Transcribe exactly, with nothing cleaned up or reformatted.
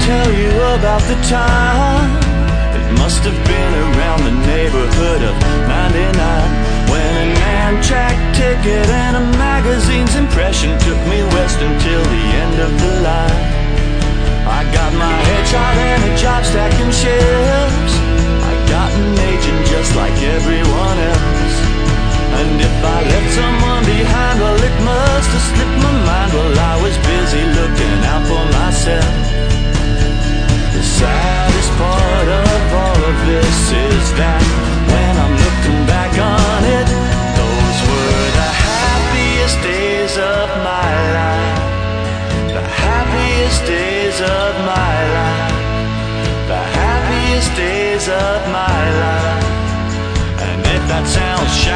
tell you about the time. It must have been around the neighborhood of ninety-nine, when an Amtrak ticket and a magazine's impression took me west until the end of the line. I got my headshot and a job stacking shelves. I got an agent just like everyone else. And if I left someone behind, well, it must have slipped my mind while I was busy looking out for myself. The saddest part of all of this is that when I'm looking back on it, those were the happiest days of my life. The happiest days of my life. The happiest days of my life. And if that sounds shallow,